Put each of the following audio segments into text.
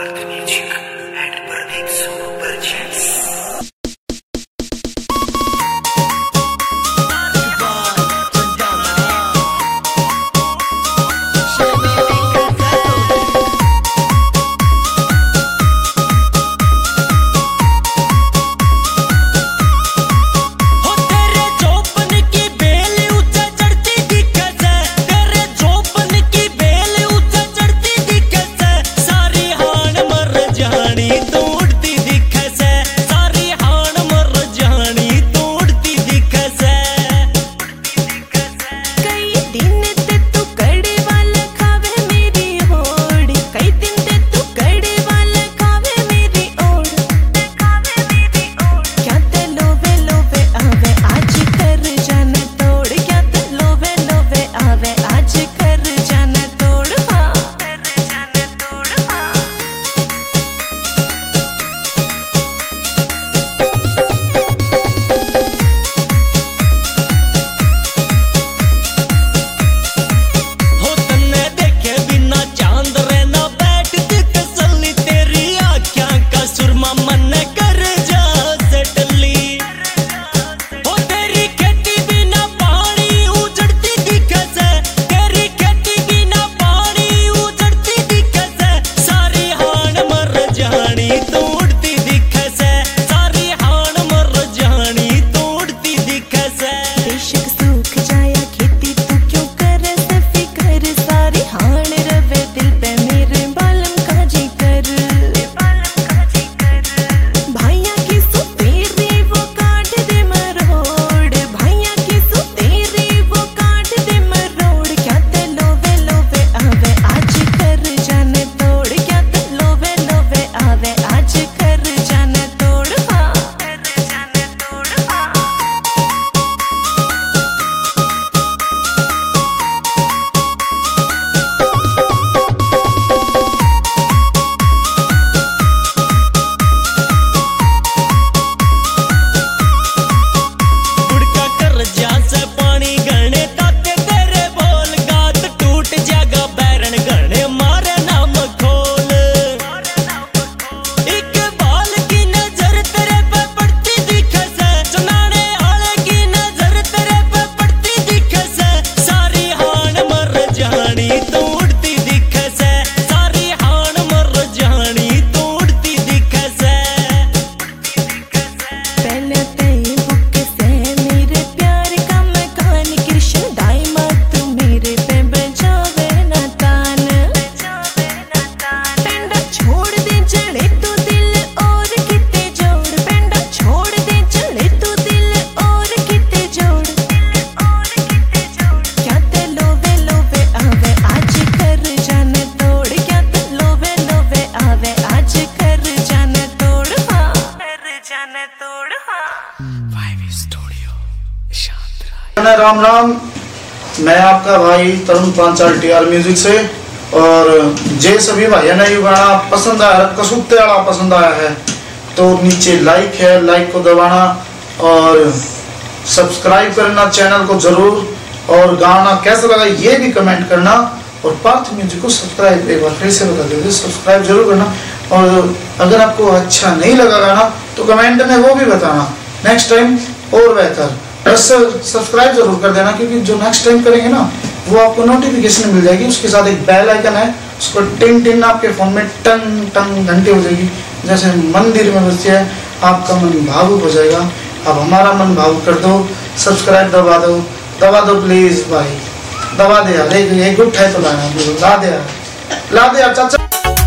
Parth Music and Pradeep Super Chance. Ram Ram, मैं आपका भाई तरुण पांचाल टीआर म्यूजिक से। और जे सभी भाइयों ने ये गाना पसंद आया, कसूते वाला पसंद आया है तो नीचे लाइक है, लाइक को दबाना और सब्सक्राइब करना चैनल को जरूर। और गाना कैसा लगा ये भी कमेंट करना। और पार्थ म्यूजिक को सब्सक्राइब एक बार फिर से बता दीजिए, सब्सक्राइब जरूर करना। और अगर आपको अच्छा नहीं लगा गाना तो कमेंट में वो भी बताना, नेक्स्ट टाइम और बेहतर। बस सब्सक्राइब जरूर कर देना, क्योंकि जो नेक्स्ट टाइम करेंगे ना वो आपको नोटिफिकेशन मिल जाएगी। उसके साथ एक बेल आइकन है, उसको टिंग टिंग आपके फोन में टंग टंग घंटे हो जाएगी, जैसे मंदिर में बजती है, आपका मन भावुक हो जाएगा। अब हमारा मन भावुक कर दो, सब्सक्राइब दबा दो प्लीज भाई, दबा दे यार। एक गुट है तो ला दे यार चाचा।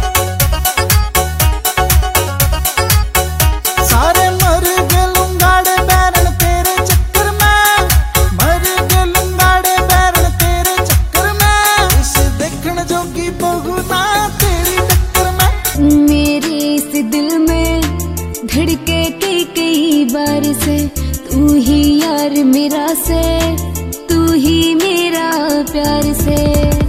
धड़के कई बार से तू ही यार मेरा से, तू ही मेरा प्यार से।